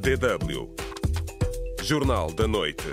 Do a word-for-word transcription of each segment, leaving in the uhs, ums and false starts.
D W. Jornal da Noite.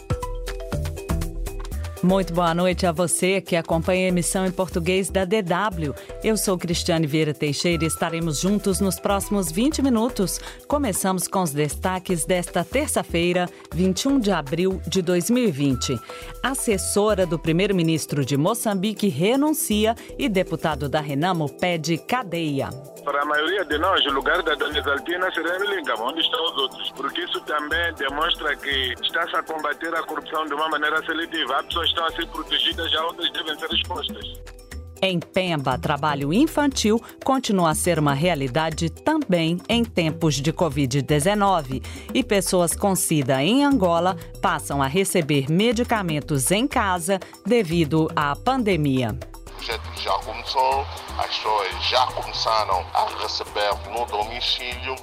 Muito boa noite a você que acompanha a emissão em português da D W. Eu sou Cristiane Vieira Teixeira e estaremos juntos nos próximos vinte minutos. Começamos com os destaques desta terça-feira, vinte e um de abril de dois mil e vinte. Assessora do primeiro-ministro de Moçambique renuncia e deputado da Renamo pede cadeia. Para a maioria de nós, o lugar da Dona Exaltina será em Lingam, onde estão os outros, porque isso também demonstra que está-se a combater a corrupção de uma maneira seletiva. Há pessoas que estão a ser protegidas, já outras devem ser expostas. Em Pemba, trabalho infantil continua a ser uma realidade também em tempos de covid dezenove. E pessoas com SIDA em Angola passam a receber medicamentos em casa devido à pandemia. O projeto já começou, as pessoas já começaram a receber no domicílio.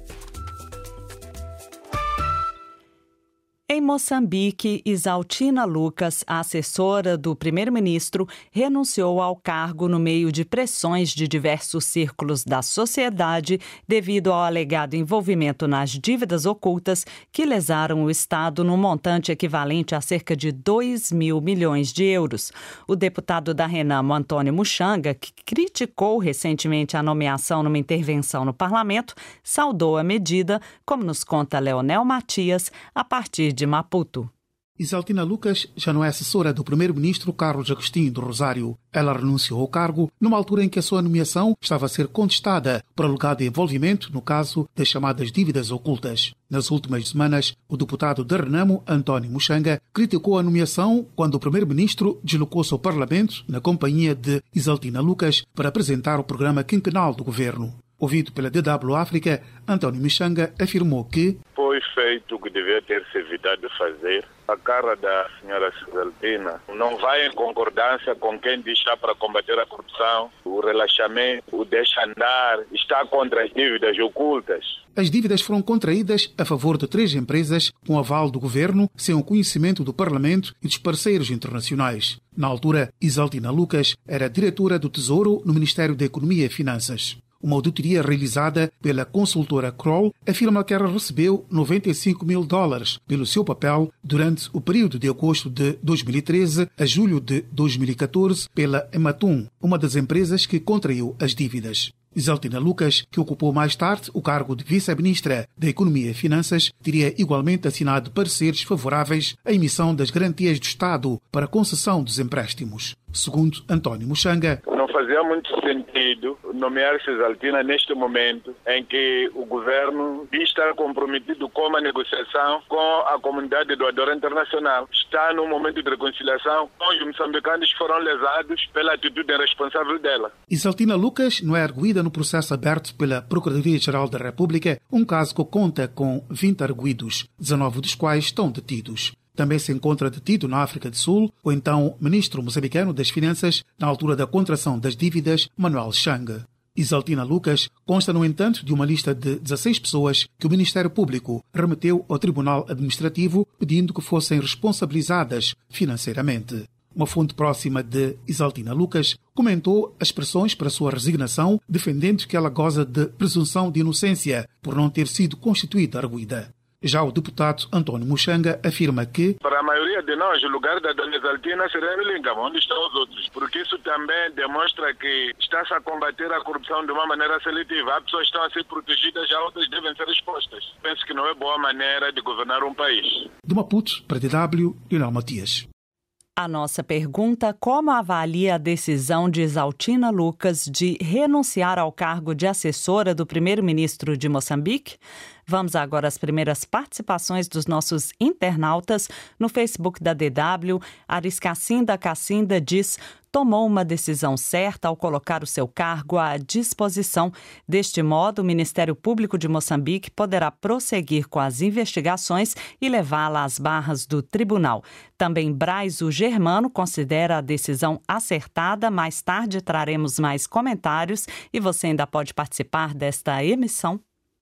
Em Moçambique, Isaltina Lucas, a assessora do primeiro-ministro, renunciou ao cargo no meio de pressões de diversos círculos da sociedade devido ao alegado envolvimento nas dívidas ocultas que lesaram o Estado num montante equivalente a cerca de dois mil milhões de euros. O deputado da Renamo, Antônio Muxanga, que criticou recentemente a nomeação numa intervenção no parlamento, saudou a medida, como nos conta Leonel Matias, a partir de Maputo. Isaltina Lucas já não é assessora do primeiro-ministro Carlos Agostinho do Rosário. Ela renunciou ao cargo numa altura em que a sua nomeação estava a ser contestada por alegado envolvimento no caso das chamadas dívidas ocultas. Nas últimas semanas, o deputado da Renamo, Antônio Muxanga, criticou a nomeação quando o primeiro-ministro deslocou-se ao Parlamento na companhia de Isaltina Lucas para apresentar o programa quinquenal do governo. Ouvido pela D W África, Antônio Muxanga afirmou que foi feito o que devia ter se evitado fazer. A cara da senhora Isaltina não vai em concordância com quem diz está para combater a corrupção, o relaxamento, o deixa andar, está contra as dívidas ocultas. As dívidas foram contraídas a favor de três empresas com aval do governo, sem o conhecimento do Parlamento e dos parceiros internacionais. Na altura, Isaltina Lucas era diretora do Tesouro no Ministério da Economia e Finanças. Uma auditoria realizada pela consultora Kroll afirma que ela recebeu noventa e cinco mil dólares pelo seu papel durante o período de agosto de dois mil e treze a julho de dois mil e catorze pela Ematum, uma das empresas que contraiu as dívidas. Isaltina Lucas, que ocupou mais tarde o cargo de vice-ministra da Economia e Finanças, teria igualmente assinado pareceres favoráveis à emissão das garantias do Estado para a concessão dos empréstimos. Segundo Antônio Muxanga, não fazia muito sentido nomear-se Isaltina neste momento em que o governo está comprometido com a negociação com a comunidade doadora internacional. Está num momento de reconciliação com os moçambicanos que foram lesados pela atitude irresponsável dela. Isaltina Lucas não é arguída no processo aberto pela Procuradoria-Geral da República, um caso que conta com vinte arguidos, dezenove dos quais estão detidos. Também se encontra detido na África do Sul o então ministro moçambicano das Finanças, na altura da contração das dívidas, Manuel Chang. Isaltina Lucas consta, no entanto, de uma lista de dezasseis pessoas que o Ministério Público remeteu ao Tribunal Administrativo pedindo que fossem responsabilizadas financeiramente. Uma fonte próxima de Isaltina Lucas comentou as pressões para sua resignação, defendendo que ela goza de presunção de inocência por não ter sido constituída arguida. Já o deputado Antônio Muxanga afirma que para a maioria de nós, o lugar da Dona Exaltina será em Lingam, onde estão os outros, porque isso também demonstra que está-se a combater a corrupção de uma maneira seletiva. Há pessoas que estão a ser protegidas, já outras devem ser expostas. Penso que não é boa maneira de governar um país. De Maputo, para D W, Leonel Matias. A nossa pergunta: como avalia a decisão de Isaltina Lucas de renunciar ao cargo de assessora do primeiro-ministro de Moçambique? Vamos agora às primeiras participações dos nossos internautas no Facebook da D W. Aris Cassinda Cassinda diz: tomou uma decisão certa ao colocar o seu cargo à disposição. Deste modo, o Ministério Público de Moçambique poderá prosseguir com as investigações e levá-la às barras do tribunal. Também Braiso Germano considera a decisão acertada. Mais tarde traremos mais comentários e você ainda pode participar desta emissão.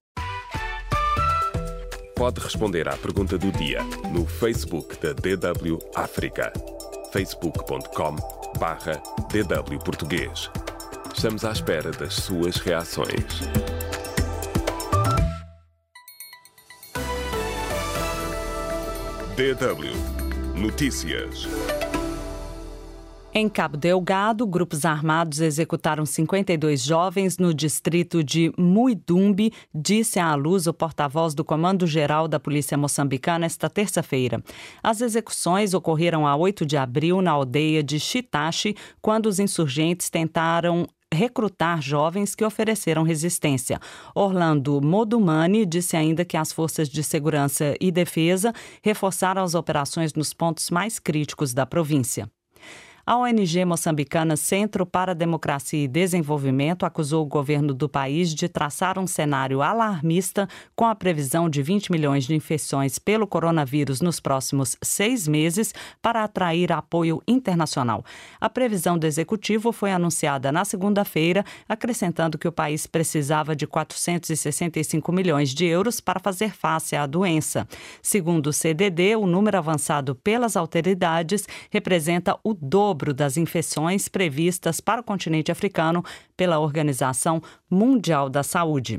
Pode responder à pergunta do dia no Facebook da D W África. facebook ponto com barra D W Português. Estamos à espera das suas reações. D W Notícias. Em Cabo Delgado, grupos armados executaram cinquenta e dois jovens no distrito de Muidumbe, disse à luz o porta-voz do Comando-Geral da Polícia Moçambicana esta terça-feira. As execuções ocorreram a oito de abril na aldeia de Chitache, quando os insurgentes tentaram recrutar jovens que ofereceram resistência. Orlando Modumani disse ainda que as forças de segurança e defesa reforçaram as operações nos pontos mais críticos da província. A O N G moçambicana Centro para a Democracia e Desenvolvimento acusou o governo do país de traçar um cenário alarmista com a previsão de vinte milhões de infecções pelo coronavírus nos próximos seis meses para atrair apoio internacional. A previsão do executivo foi anunciada na segunda-feira, acrescentando que o país precisava de quatrocentos e sessenta e cinco milhões de euros para fazer face à doença. Segundo o C D D, o número avançado pelas autoridades representa o dobro das infecções previstas para o continente africano pela Organização Mundial da Saúde.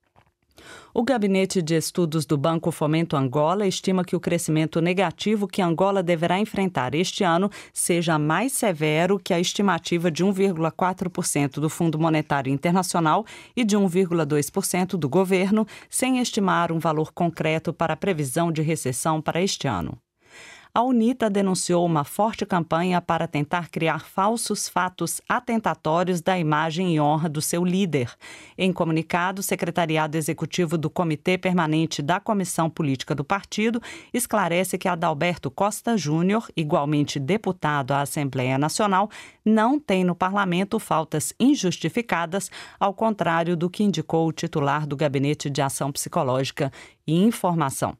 O Gabinete de Estudos do Banco Fomento Angola estima que o crescimento negativo que Angola deverá enfrentar este ano seja mais severo que a estimativa de um vírgula quatro por cento do Fundo Monetário Internacional e de um vírgula dois por cento do governo, sem estimar um valor concreto para a previsão de recessão para este ano. A UNITA denunciou uma forte campanha para tentar criar falsos fatos atentatórios da imagem e honra do seu líder. Em comunicado, o secretariado executivo do Comitê Permanente da Comissão Política do partido esclarece que Adalberto Costa Júnior, igualmente deputado à Assembleia Nacional, não tem no parlamento faltas injustificadas, ao contrário do que indicou o titular do Gabinete de Ação Psicológica e Informação.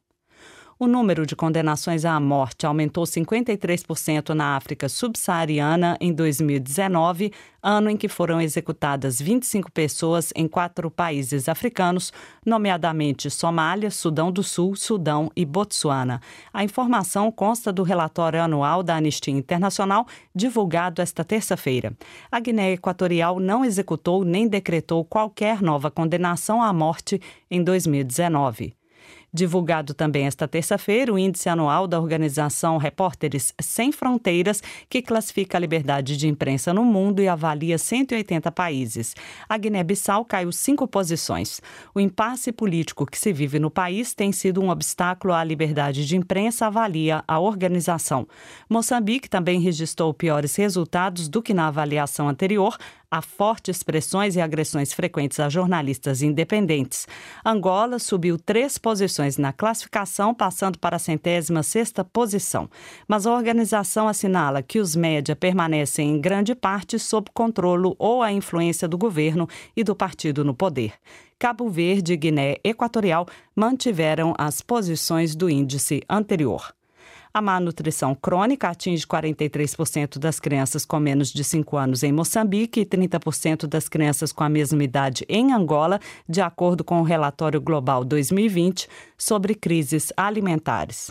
O número de condenações à morte aumentou cinquenta e três por cento na África subsaariana em dois mil e dezenove, ano em que foram executadas vinte e cinco pessoas em quatro países africanos, nomeadamente Somália, Sudão do Sul, Sudão e Botsuana. A informação consta do relatório anual da Anistia Internacional, divulgado esta terça-feira. A Guiné Equatorial não executou nem decretou qualquer nova condenação à morte em dois mil e dezenove. Divulgado também esta terça-feira o índice anual da organização Repórteres Sem Fronteiras, que classifica a liberdade de imprensa no mundo e avalia cento e oitenta países. A Guiné-Bissau caiu cinco posições. O impasse político que se vive no país tem sido um obstáculo à liberdade de imprensa, avalia a organização. Moçambique também registrou piores resultados do que na avaliação anterior. Há fortes pressões e agressões frequentes a jornalistas independentes. Angola subiu três posições na classificação, passando para a centésima sexta posição. Mas a organização assinala que os média permanecem em grande parte sob controle ou a influência do governo e do partido no poder. Cabo Verde e Guiné Equatorial mantiveram as posições do índice anterior. A má nutrição crônica atinge quarenta e três por cento das crianças com menos de cinco anos em Moçambique e trinta por cento das crianças com a mesma idade em Angola, de acordo com o Relatório Global dois mil e vinte sobre crises alimentares.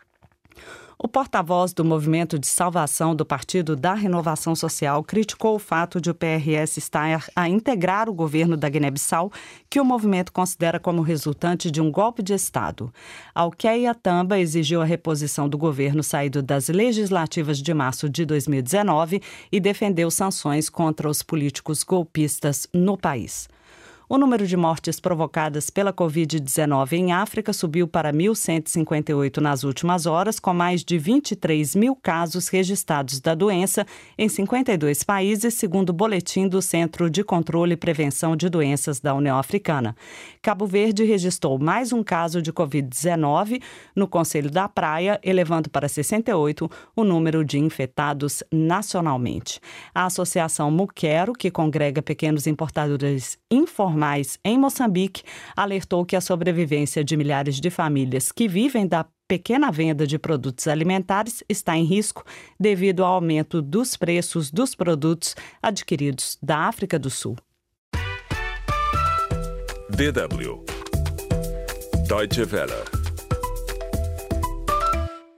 O porta-voz do Movimento de Salvação do Partido da Renovação Social criticou o fato de o P R S estar a integrar o governo da Guiné-Bissau, que o movimento considera como resultante de um golpe de Estado. Alqueia Tamba exigiu a reposição do governo saído das legislativas de março de dois mil e dezenove e defendeu sanções contra os políticos golpistas no país. O número de mortes provocadas pela covid dezenove em África subiu para mil cento e cinquenta e oito nas últimas horas, com mais de vinte e três mil casos registrados da doença em cinquenta e dois países, segundo o boletim do Centro de Controle e Prevenção de Doenças da União Africana. Cabo Verde registrou mais um caso de covid dezenove no Conselho da Praia, elevando para sessenta e oito o número de infectados nacionalmente. A Associação Muquero, que congrega pequenos importadores informais em Moçambique, alertou que a sobrevivência de milhares de famílias que vivem da pequena venda de produtos alimentares está em risco devido ao aumento dos preços dos produtos adquiridos da África do Sul. D W Deutsche Welle.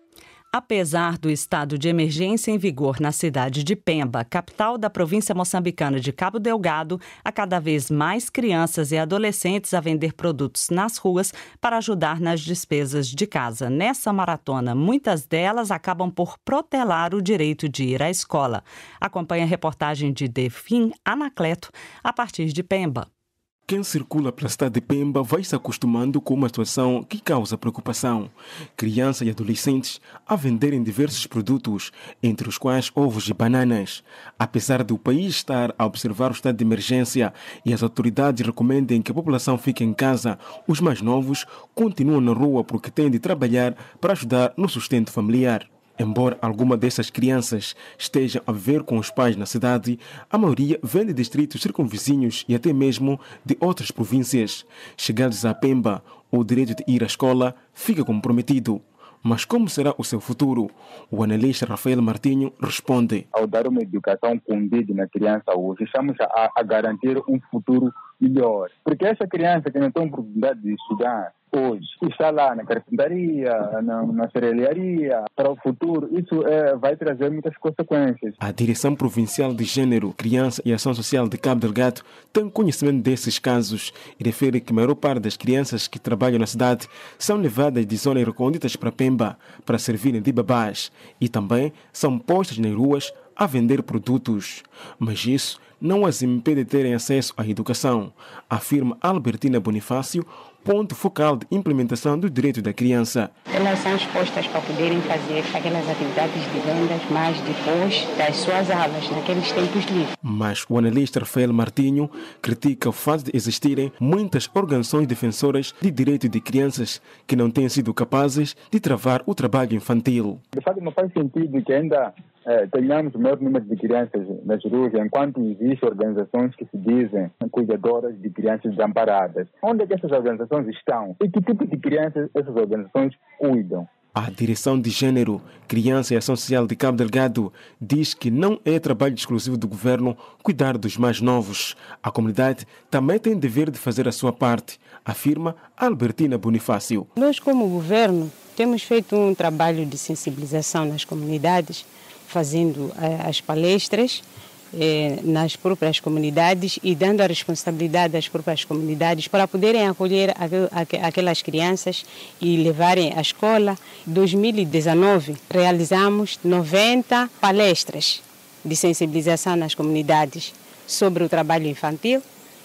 Apesar do estado de emergência em vigor na cidade de Pemba, capital da província moçambicana de Cabo Delgado, há cada vez mais crianças e adolescentes a vender produtos nas ruas para ajudar nas despesas de casa. Nessa maratona, muitas delas acabam por protelar o direito de ir à escola. Acompanhe a reportagem de Defim Anacleto a partir de Pemba. Quem circula pela cidade de Pemba vai se acostumando com uma situação que causa preocupação. Crianças e adolescentes a venderem diversos produtos, entre os quais ovos e bananas. Apesar do país estar a observar o estado de emergência e as autoridades recomendem que a população fique em casa, os mais novos continuam na rua porque têm de trabalhar para ajudar no sustento familiar. Embora alguma dessas crianças estejam a viver com os pais na cidade, a maioria vem de distritos circunvizinhos e até mesmo de outras províncias. Chegados a Pemba, o direito de ir à escola fica comprometido. Mas como será o seu futuro? O analista Rafael Martinho responde. Ao dar uma educação condigna à criança hoje, estamos a, a garantir um futuro melhor. Porque essa criança que não tem oportunidade de estudar hoje, está lá na carpintaria, na, na cerealiaria, para o futuro, isso é, vai trazer muitas consequências. A Direção Provincial de Gênero, Criança e Ação Social de Cabo Delgado tem conhecimento desses casos e refere que a maior parte das crianças que trabalham na cidade são levadas de zonas recônditas para Pemba para servirem de babás e também são postas nas ruas a vender produtos. Mas isso não as impede de terem acesso à educação, afirma Albertina Bonifácio, ponto focal de implementação do direito da criança. Elas são expostas para poderem fazer aquelas atividades de vendas, mas depois das suas aulas, naqueles tempos livres. Mas o analista Rafael Martinho critica o fato de existirem muitas organizações defensoras de direitos de crianças que não têm sido capazes de travar o trabalho infantil. De fato, não faz sentido que ainda É, tenhamos o maior número de crianças nas ruas, enquanto existem organizações que se dizem cuidadoras de crianças desamparadas. Onde é que essas organizações estão? E que tipo de crianças essas organizações cuidam? A Direção de Gênero, Criança e Ação Social de Cabo Delgado diz que não é trabalho exclusivo do governo cuidar dos mais novos. A comunidade também tem dever de fazer a sua parte, afirma Albertina Bonifácio. Nós, como governo, temos feito um trabalho de sensibilização nas comunidades, fazendo as palestras eh, nas próprias comunidades e dando a responsabilidade às próprias comunidades para poderem acolher aqu aquelas crianças e levarem à escola. Em dois mil e dezenove, realizamos noventa palestras de sensibilização nas comunidades sobre o trabalho infantil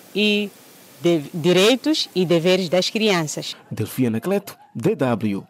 e de direitos e deveres das crianças. Delfim Anacleto, D W.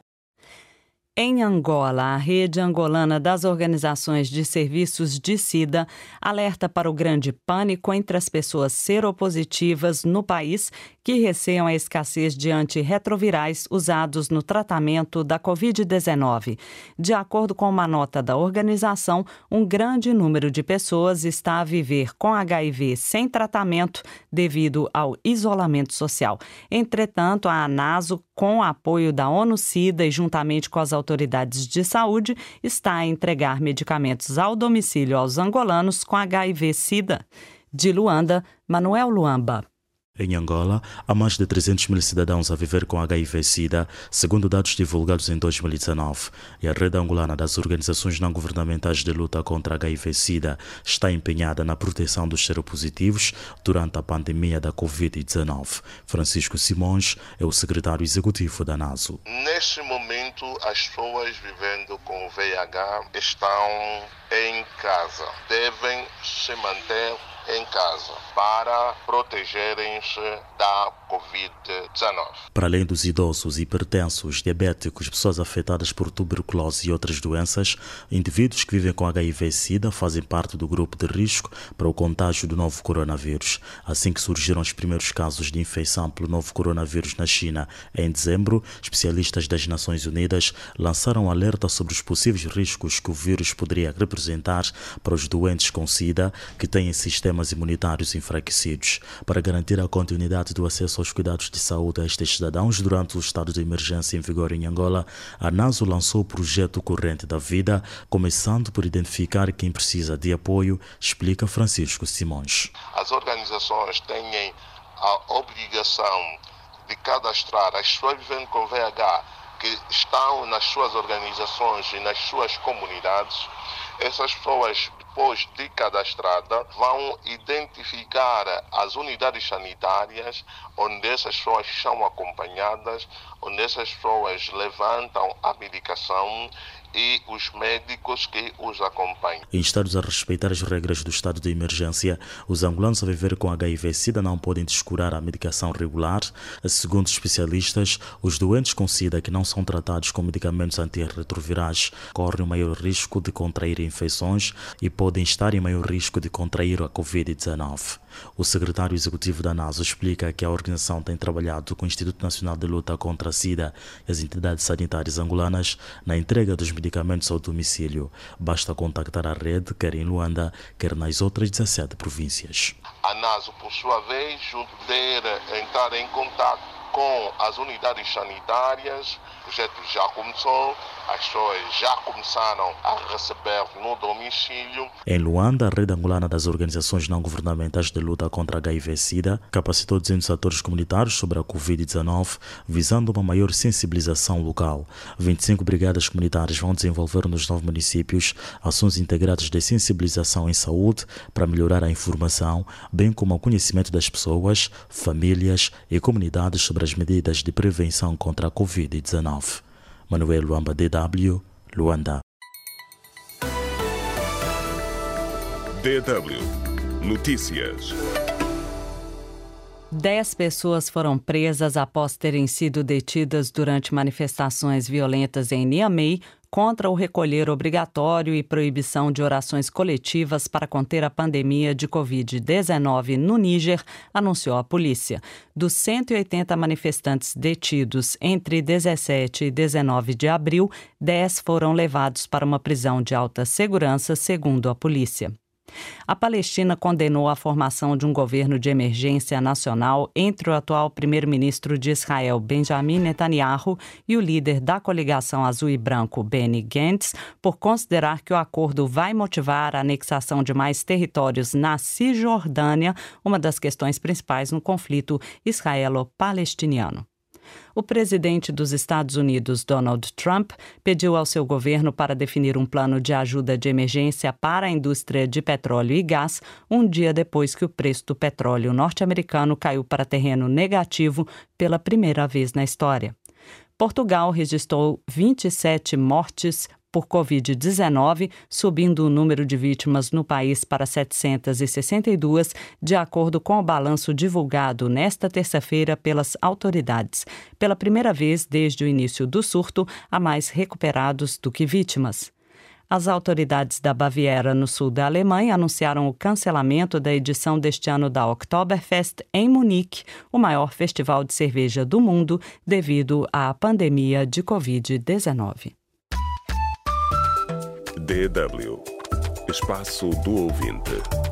Em Angola, a rede angolana das organizações de serviços de SIDA alerta para o grande pânico entre as pessoas seropositivas no país que receiam a escassez de antirretrovirais usados no tratamento da covid dezenove. De acordo com uma nota da organização, um grande número de pessoas está a viver com H I V sem tratamento devido ao isolamento social. Entretanto, a ANASO, com apoio da ONU-SIDA e juntamente com as autoridades de saúde, está a entregar medicamentos ao domicílio aos angolanos com H I V-SIDA. De Luanda, Manuel Luamba. Em Angola, há mais de trezentos mil cidadãos a viver com H I V-SIDA, segundo dados divulgados em dois mil e dezenove. E a rede angolana das organizações não-governamentais de luta contra H I V-SIDA está empenhada na proteção dos seropositivos durante a pandemia da covid dezenove. Francisco Simões é o secretário executivo da ANASO. Neste momento, as pessoas vivendo com V I H estão em casa. Devem se manter em casa para protegerem-se da covid dezenove. Para além dos idosos, hipertensos, diabéticos, pessoas afetadas por tuberculose e outras doenças, indivíduos que vivem com H I V-SIDA fazem parte do grupo de risco para o contágio do novo coronavírus. Assim que surgiram os primeiros casos de infecção pelo novo coronavírus na China em dezembro, especialistas das Nações Unidas lançaram um alerta sobre os possíveis riscos que o vírus poderia representar para os doentes com SIDA que têm sistemas imunitários enfraquecidos. Para garantir a continuidade do acesso aos cuidados de saúde a estes cidadãos durante o estado de emergência em vigor em Angola, a ANASO lançou o projeto Corrente da Vida, começando por identificar quem precisa de apoio, explica Francisco Simões. As organizações têm a obrigação de cadastrar as pessoas vivendo com V I H que estão nas suas organizações e nas suas comunidades, essas pessoas, depois de cadastrada, vão identificar as unidades sanitárias onde essas pessoas são acompanhadas, onde essas pessoas levantam a medicação e os médicos que os acompanham. Instados a respeitar as regras do estado de emergência, os angolanos a viver com H I V-Sida não podem descurar a medicação regular. Segundo especialistas, os doentes com SIDA que não são tratados com medicamentos antirretrovirais correm o maior risco de contrair infecções e podem estar em maior risco de contrair a covid dezenove. O secretário executivo da NASA explica que a organização tem trabalhado com o Instituto Nacional de Luta contra a SIDA e as entidades sanitárias angolanas na entrega dos medicamentos ao domicílio. Basta contactar a rede, quer em Luanda, quer nas outras dezessete províncias. A NASA, por sua vez, poder entrar em contato com as unidades sanitárias. O projeto já começou, as pessoas já começaram a receber no domicílio. Em Luanda, a rede angolana das organizações não governamentais de luta contra H I V-Sida capacitou duzentos atores comunitários sobre a covid dezenove, visando uma maior sensibilização local. vinte e cinco brigadas comunitárias vão desenvolver nos nove municípios ações integradas de sensibilização em saúde para melhorar a informação, bem como o conhecimento das pessoas, famílias e comunidades sobre as medidas de prevenção contra a covid dezenove. Manuel Luamba, D W, Luanda. D W Notícias. Dez pessoas foram presas após terem sido detidas durante manifestações violentas em Niamey contra o recolher obrigatório e proibição de orações coletivas para conter a pandemia de covid dezenove no Níger, anunciou a polícia. Dos cento e oitenta manifestantes detidos entre dezessete e dezenove de abril, dez foram levados para uma prisão de alta segurança, segundo a polícia. A Palestina condenou a formação de um governo de emergência nacional entre o atual primeiro-ministro de Israel, Benjamin Netanyahu, e o líder da coligação azul e branco, Benny Gantz, por considerar que o acordo vai motivar a anexação de mais territórios na Cisjordânia, uma das questões principais no conflito israelo-palestiniano. O presidente dos Estados Unidos, Donald Trump, pediu ao seu governo para definir um plano de ajuda de emergência para a indústria de petróleo e gás, um dia depois que o preço do petróleo norte-americano caiu para terreno negativo pela primeira vez na história. Portugal registrou vinte e sete mortes por covid dezenove, subindo o número de vítimas no país para setecentas e sessenta e duas, de acordo com o balanço divulgado nesta terça-feira pelas autoridades. Pela primeira vez desde o início do surto, há mais recuperados do que vítimas. As autoridades da Baviera, no sul da Alemanha, anunciaram o cancelamento da edição deste ano da Oktoberfest em Munique, o maior festival de cerveja do mundo, devido à pandemia de covid dezenove. D W Espaço do Ouvinte.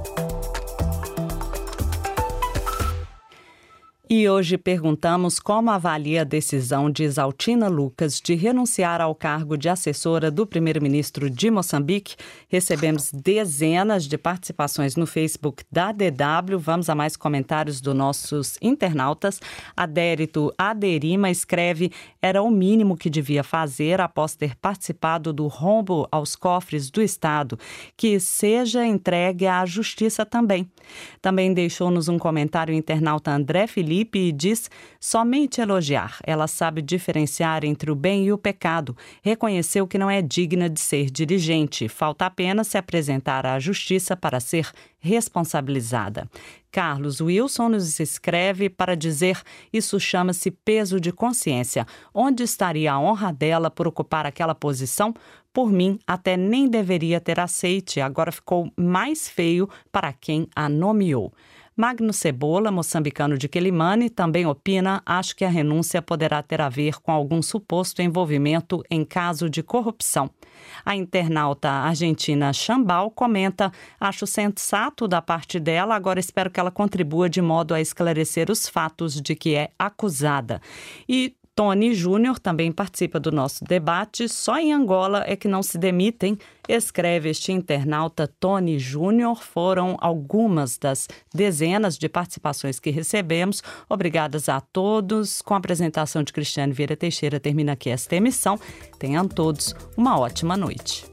E hoje perguntamos como avalia a decisão de Isaltina Lucas de renunciar ao cargo de assessora do primeiro-ministro de Moçambique. Recebemos dezenas de participações no Facebook da D W. Vamos a mais comentários dos nossos internautas. Adérito Aderima escreve: era o mínimo que devia fazer após ter participado do rombo aos cofres do Estado, que seja entregue à justiça também. Também deixou-nos um comentário o internauta André Felipe e diz: somente elogiar. Ela sabe diferenciar entre o bem e o pecado. Reconheceu que não é digna de ser dirigente. Falta apenas se apresentar à justiça para ser responsabilizada. Carlos Wilson nos escreve para dizer: isso chama-se peso de consciência. Onde estaria a honra dela por ocupar aquela posição? Por mim, até nem deveria ter aceite. Agora ficou mais feio para quem a nomeou. Magno Cebola, moçambicano de Quelimane, também opina: acho que a renúncia poderá ter a ver com algum suposto envolvimento em caso de corrupção. A internauta argentina Chambal comenta: acho sensato da parte dela, agora espero que ela contribua de modo a esclarecer os fatos de que é acusada. E Tony Júnior também participa do nosso debate. Só em Angola é que não se demitem, escreve este internauta Tony Júnior. Foram algumas das dezenas de participações que recebemos. Obrigadas a todos. Com a apresentação de Cristiane Vieira Teixeira, termina aqui esta emissão. Tenham todos uma ótima noite.